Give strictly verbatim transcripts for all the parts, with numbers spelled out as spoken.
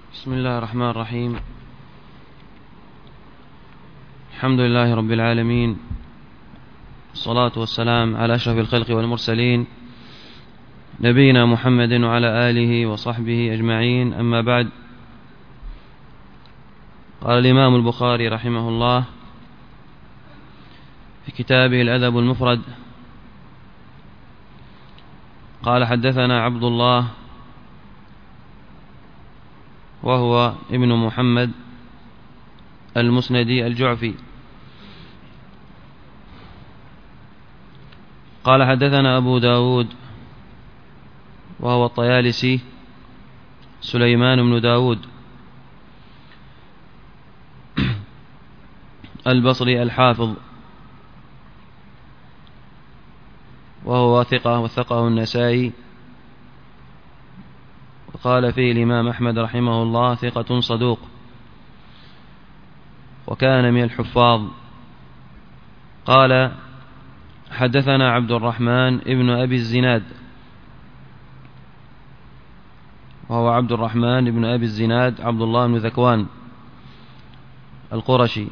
بسم الله الرحمن الرحيم. الحمد لله رب العالمين، الصلاة والسلام على أشرف الخلق والمرسلين، نبينا محمد وعلى آله وصحبه أجمعين. أما بعد، قال الإمام البخاري رحمه الله في كتابه الأدب المفرد، قال: حدثنا عبد الله وهو ابن محمد المسندي الجعفي، قال: حدثنا أبو داود وهو الطيالسي سليمان بن داود البصري الحافظ، وهو ثقة وثقه النسائي، وقال فيه الإمام أحمد رحمه الله: ثقة صدوق، وكان من الحفاظ. قال: حدثنا عبد الرحمن ابن أبي الزناد، وهو عبد الرحمن ابن أبي الزناد عبد الله بن ذكوان القرشي،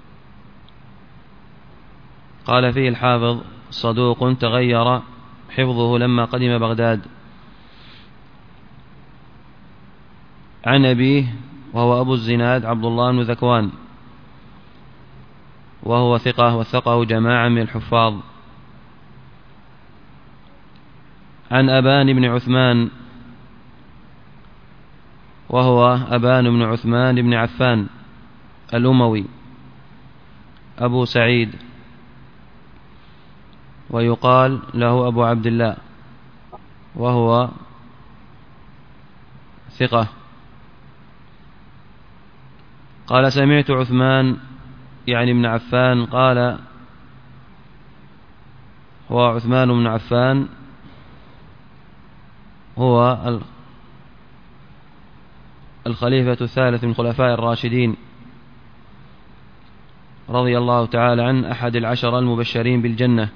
قال فيه الحافظ: صدوق تغير حفظه لما قدم بغداد. عن أبيه وهو أبو الزناد عبد الله بن ذكوان، وهو ثقة وثقه جماعة من الحفاظ. عن أبان بن عثمان، وهو أبان بن عثمان بن عفان الأموي أبو سعيد، ويقال له أبو عبد الله، وهو ثقة. قال: سمعت عثمان يعني ابن عفان، قال هو عثمان بن عفان هو الخليفة الثالث من خلفاء الراشدين رضي الله تعالى عن أحد العشر المبشرين بالجنة.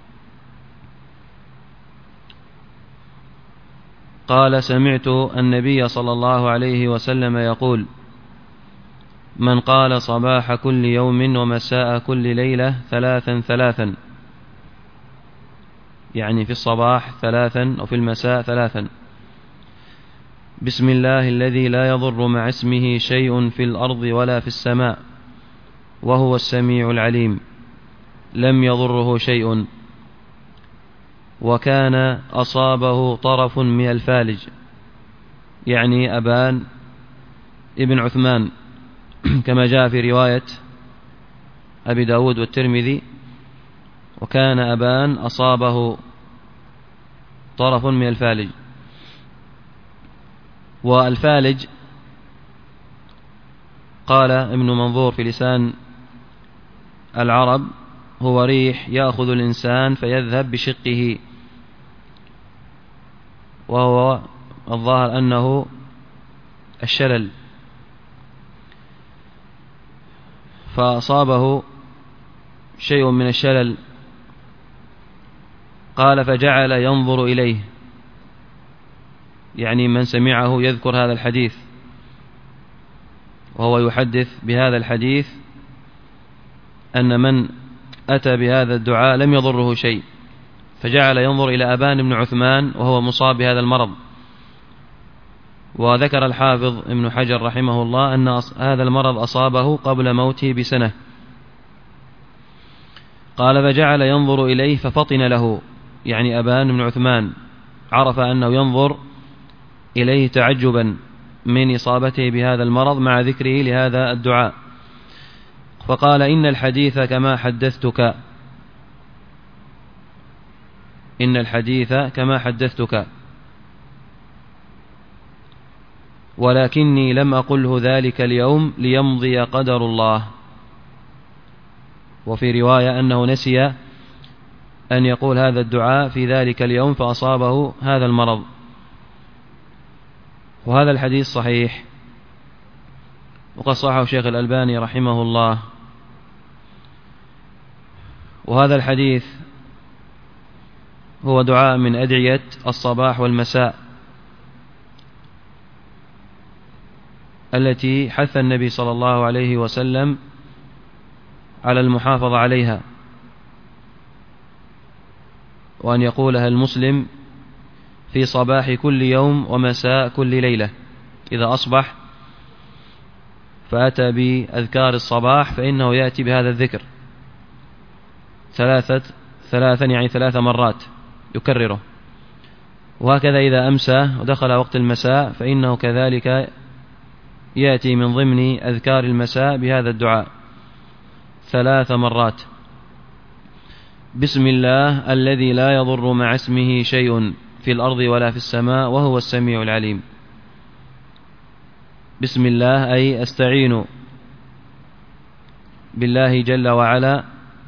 قال: سمعت النبي صلى الله عليه وسلم يقول: من قال صباح كل يوم ومساء كل ليلة ثلاثا ثلاثا، يعني في الصباح ثلاثا وفي المساء ثلاثا: بسم الله الذي لا يضر مع اسمه شيء في الأرض ولا في السماء وهو السميع العليم، لم يضره شيء، وكان أصابه طرف من الفالج، يعني أبان ابن عثمان، كما جاء في رواية أبي داود والترمذي: وكان أبان أصابه طرف من الفالج. والفالج قال ابن منظور في لسان العرب: هو ريح يأخذ الإنسان فيذهب بشقه، وهو الظاهر أنه الشلل، فأصابه شيء من الشلل. قال: فجعل ينظر إليه، يعني من سمعه يذكر هذا الحديث وهو يحدث بهذا الحديث أن من أتى بهذا الدعاء لم يضره شيء، فجعل ينظر إلى أبان بن عثمان وهو مصاب بهذا المرض. وذكر الحافظ ابن حجر رحمه الله أن هذا المرض أصابه قبل موته بسنة. قال: فجعل ينظر إليه ففطن له، يعني أبان بن عثمان عرف أنه ينظر إليه تعجبا من إصابته بهذا المرض مع ذكره لهذا الدعاء، فقال: إن الحديث كما حدثتك إن الحديث كما حدثتك ولكني لم أقله ذلك اليوم ليمضي قدر الله. وفي رواية أنه نسي أن يقول هذا الدعاء في ذلك اليوم فأصابه هذا المرض. وهذا الحديث صحيح، وقد صححه الشيخ الألباني رحمه الله. وهذا الحديث هو دعاء من أدعية الصباح والمساء، التي حث النبي صلى الله عليه وسلم على المحافظة عليها، وأن يقولها المسلم في صباح كل يوم ومساء كل ليلة. إذا أصبح فأتى بأذكار الصباح فإنه يأتي بهذا الذكر ثلاثة ثلاثا يعني ثلاث مرات يكرره، وهكذا إذا أمسى ودخل وقت المساء فإنه كذلك يأتي من ضمن أذكار المساء بهذا الدعاء ثلاث مرات: بسم الله الذي لا يضر مع اسمه شيء في الأرض ولا في السماء وهو السميع العليم. بسم الله أي أستعين بالله جل وعلا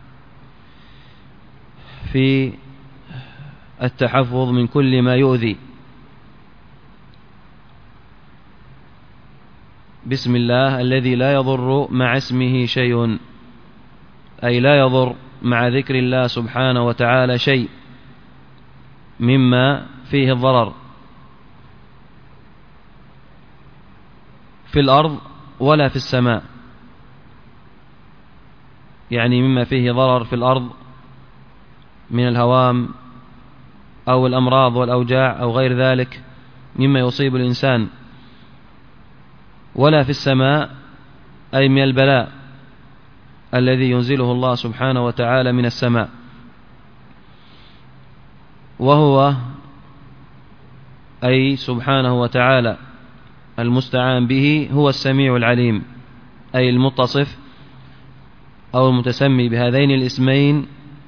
في التحفظ من كل ما يؤذي. بسم الله الذي لا يضر مع اسمه شيء، أي لا يضر مع ذكر الله سبحانه وتعالى شيء مما فيه الضرر في الأرض ولا في السماء، يعني مما فيه ضرر في الأرض من الهوام أو الأمراض والأوجاع أو غير ذلك مما يصيب الإنسان، ولا في السماء أي من البلاء الذي ينزله الله سبحانه وتعالى من السماء، وهو أي سبحانه وتعالى المستعان به هو السميع العليم، أي المتصف أو المتسمي بهذين الاسمين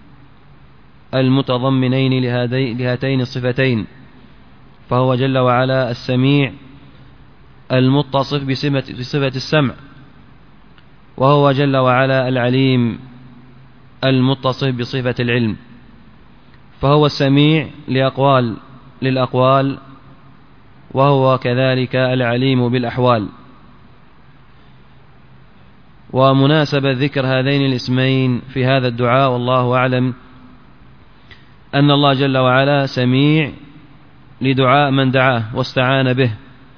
المتضمنين لهاتين الصفتين، فهو جل وعلا السميع المتصف بصفة السمع، وهو جل وعلا العليم المتصف بصفة العلم، فهو السميع لأقوال للأقوال وهو كذلك العليم بالأحوال. ومناسبة ذكر هذين الاسمين في هذا الدعاء والله أعلم أن الله جل وعلا سميع لدعاء من دعاه واستعان به،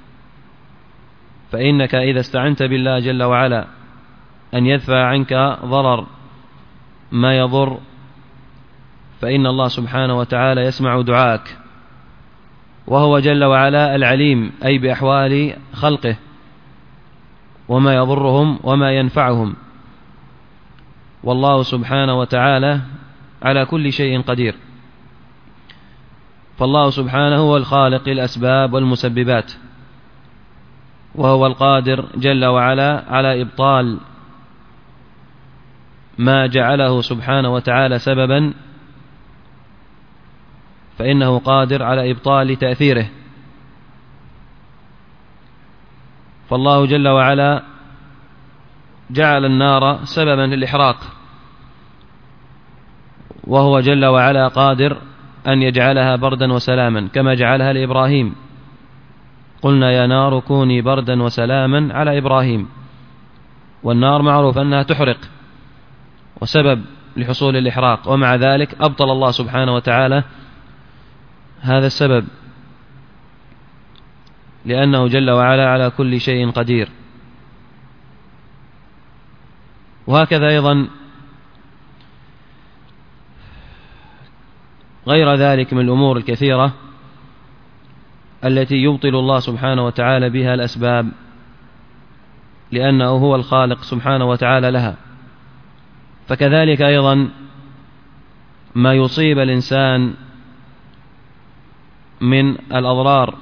فإنك إذا استعنت بالله جل وعلا أن يدفع عنك ضرر ما يضر فإن الله سبحانه وتعالى يسمع دعاءك، وهو جل وعلا العليم أي بأحوال خلقه وما يضرهم وما ينفعهم، والله سبحانه وتعالى على كل شيء قدير. فالله سبحانه هو الخالق للأسباب والمسببات، وهو القادر جل وعلا على إبطال ما جعله سبحانه وتعالى سببا، فإنه قادر على إبطال تأثيره. فالله جل وعلا جعل النار سببا للإحراق، وهو جل وعلا قادر أن يجعلها بردا وسلاما كما جعلها لإبراهيم، قلنا يا نار كوني بردا وسلاما على إبراهيم، والنار معروف أنها تحرق وسبب لحصول الإحراق، ومع ذلك أبطل الله سبحانه وتعالى هذا السبب لأنه جل وعلا على كل شيء قدير. وهكذا أيضا غير ذلك من الأمور الكثيرة التي يبطل الله سبحانه وتعالى بها الأسباب لأنه هو الخالق سبحانه وتعالى لها. فكذلك أيضا ما يصيب الإنسان من الأضرار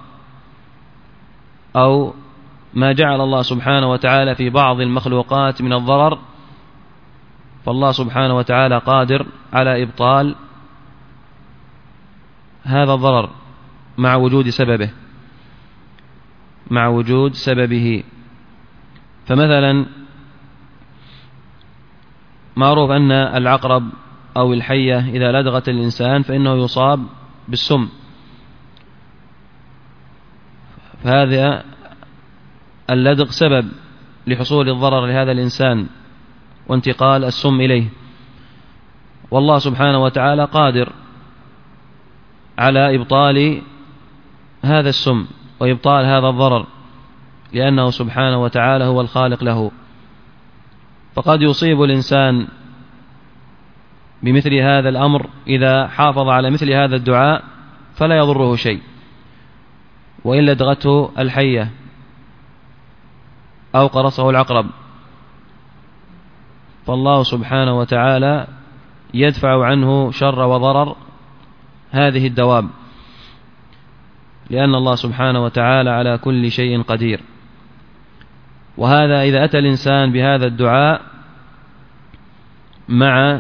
أو ما جعل الله سبحانه وتعالى في بعض المخلوقات من الضرر، فالله سبحانه وتعالى قادر على إبطال هذا الضرر مع وجود سببه مع وجود سببه. فمثلا معروف أن العقرب أو الحية إذا لدغت الإنسان فإنه يصاب بالسم، فهذا اللدغ سبب لحصول الضرر لهذا الإنسان وانتقال السم إليه، والله سبحانه وتعالى قادر على إبطال هذا السم وإبطال هذا الضرر لأنه سبحانه وتعالى هو الخالق له. فقد يصيب الإنسان بمثل هذا الأمر إذا حافظ على مثل هذا الدعاء فلا يضره شيء، وإن لدغته الحية أو قرصه العقرب، فالله سبحانه وتعالى يدفع عنه شر وضرر هذه الدواب، لأن الله سبحانه وتعالى على كل شيء قدير. وهذا إذا أتى الإنسان بهذا الدعاء مع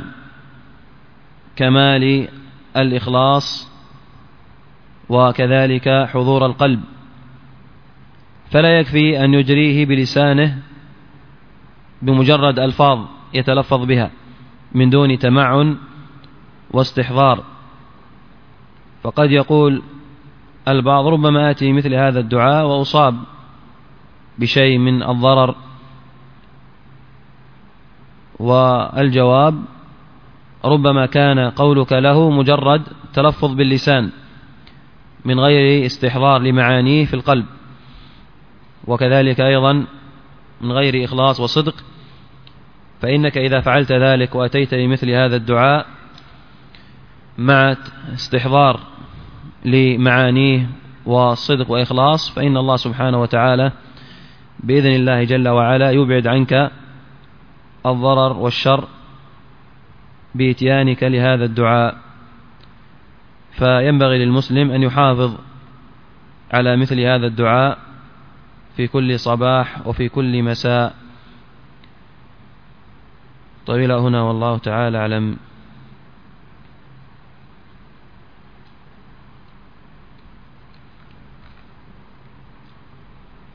كمال الإخلاص وكذلك حضور القلب، فلا يكفي أن يجريه بلسانه بمجرد ألفاظ يتلفظ بها من دون تمعن واستحضار. فقد يقول البعض ربما آتي مثل هذا الدعاء وأصاب بشيء من الضرر، والجواب ربما كان قولك له مجرد تلفظ باللسان من غير استحضار لمعانيه في القلب، وكذلك أيضا من غير إخلاص وصدق. فإنك إذا فعلت ذلك وأتيت بمثل هذا الدعاء مع استحضار لمعانيه وصدق وإخلاص، فإن الله سبحانه وتعالى بإذن الله جل وعلا يبعد عنك الضرر والشر بإتيانك لهذا الدعاء. فينبغي للمسلم أن يحافظ على مثل هذا الدعاء في كل صباح وفي كل مساء. طويل هنا والله تعالى أعلم.